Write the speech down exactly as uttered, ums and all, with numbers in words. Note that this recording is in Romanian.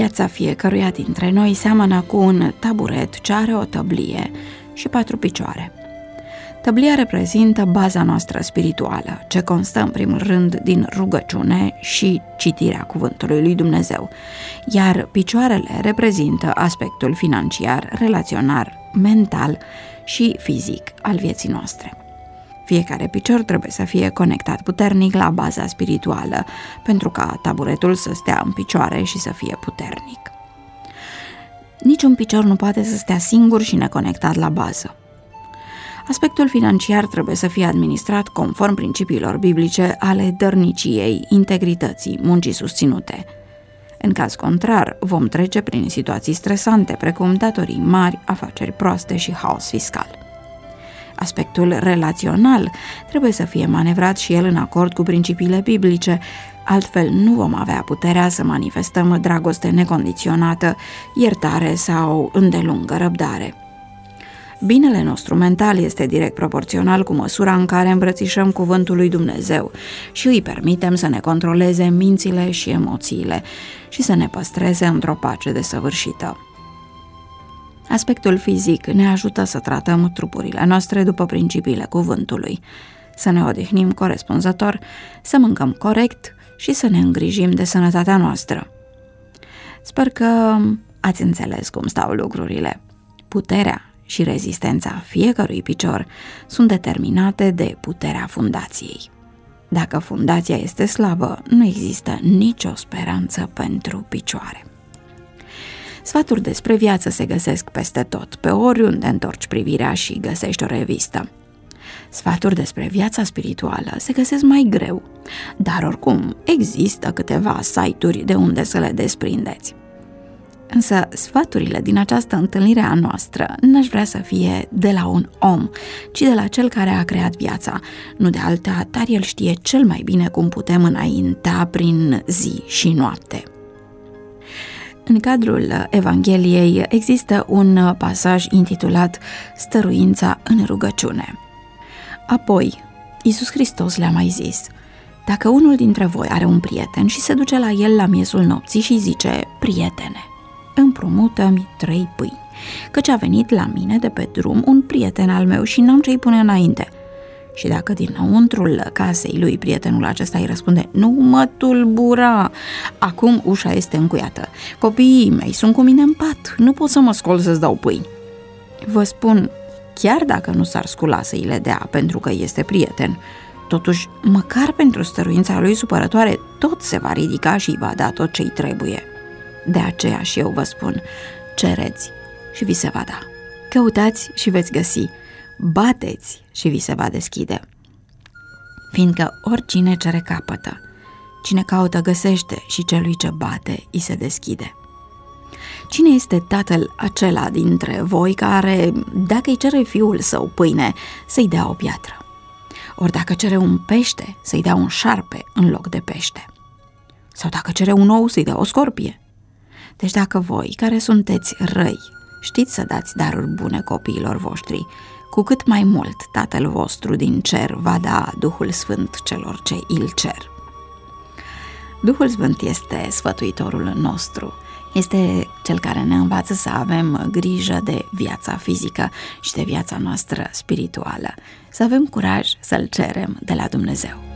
Viața fiecăruia dintre noi seamănă cu un taburet ce are o tăblie și patru picioare. Tăblia reprezintă baza noastră spirituală, ce constă în primul rând din rugăciune și citirea cuvântului lui Dumnezeu, iar picioarele reprezintă aspectul financiar, relațional, mental și fizic al vieții noastre. Fiecare picior trebuie să fie conectat puternic la baza spirituală, pentru ca taburetul să stea în picioare și să fie puternic. Niciun picior nu poate să stea singur și neconectat la bază. Aspectul financiar trebuie să fie administrat conform principiilor biblice ale dărniciei, integrității, muncii susținute. În caz contrar, vom trece prin situații stresante, precum datorii mari, afaceri proaste și haos fiscal. Aspectul relațional trebuie să fie manevrat și el în acord cu principiile biblice, altfel nu vom avea puterea să manifestăm dragoste necondiționată, iertare sau îndelungă răbdare. Binele nostru mental este direct proporțional cu măsura în care îmbrățișăm cuvântul lui Dumnezeu și îi permitem să ne controleze mințile și emoțiile și să ne păstreze într-o pace desăvârșită. Aspectul fizic ne ajută să tratăm trupurile noastre după principiile cuvântului, să ne odihnim corespunzător, să mâncăm corect și să ne îngrijim de sănătatea noastră. Sper că ați înțeles cum stau lucrurile. Puterea și rezistența fiecărui picior sunt determinate de puterea fundației. Dacă fundația este slabă, nu există nicio speranță pentru picioare. Sfaturi despre viață se găsesc peste tot, pe oriunde întorci privirea și găsești o revistă. Sfaturi despre viața spirituală se găsesc mai greu, dar oricum există câteva site-uri de unde să le desprindeți. Însă sfaturile din această întâlnire a noastră n-aș vrea să fie de la un om, ci de la cel care a creat viața. Nu de alta, dar el știe cel mai bine cum putem înainta prin zi și noapte. În cadrul Evangheliei există un pasaj intitulat Stăruința în rugăciune. Apoi, Iisus Hristos le-a mai zis: dacă unul dintre voi are un prieten și se duce la el la miezul nopții și zice: prietene, împrumută-mi trei pâini, căci a venit la mine de pe drum un prieten al meu și n-am ce-i pune înainte. Și dacă dinăuntrul casei lui prietenul acesta îi răspunde: nu mă tulbura, acum ușa este încuiată, copiii mei sunt cu mine în pat, nu pot să mă scol să-ți dau pâini. Vă spun, chiar dacă nu s-ar scula să îi le dea pentru că este prieten, totuși, măcar pentru stăruința lui supărătoare, tot se va ridica și îi va da tot ce-i trebuie. De aceea și eu vă spun, cereți și vi se va da. Căutați și veți găsi, bateți și vi se va deschide. Fiindcă oricine cere capătă, cine caută găsește și celui ce bate îi se deschide. Cine este tatăl acela dintre voi care, dacă îi cere fiul său pâine, să-i dea o piatră? Ori dacă cere un pește, să-i dea un șarpe în loc de pește? Sau dacă cere un ou, să-i dea o scorpie? Deci dacă voi, care sunteți răi, știți să dați daruri bune copiilor voștri, cu cât mai mult Tatăl vostru din cer va da Duhul Sfânt celor ce îl cer. Duhul Sfânt este sfătuitorul nostru, este cel care ne învață să avem grijă de viața fizică și de viața noastră spirituală, să avem curaj să-l cerem de la Dumnezeu.